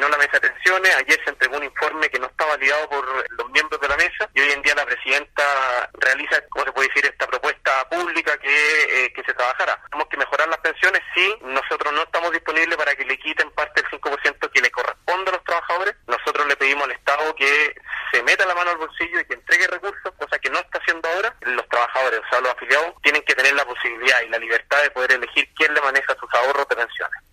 terminó la mesa de pensiones, ayer se entregó un informe que no está validado por los miembros de la mesa y hoy en día la presidenta realiza, ¿cómo se puede decir?, esta propuesta pública que se trabajara. Tenemos que mejorar las pensiones, sí, nosotros no estamos disponibles para que le quiten parte del 5% que le corresponde a los trabajadores. Nosotros le pedimos al Estado que se meta la mano al bolsillo y que entregue recursos, cosa que no está haciendo ahora. Los trabajadores, o sea, los afiliados, tienen que tener la posibilidad y la libertad de poder elegir quién le maneja sus ahorros de pensiones.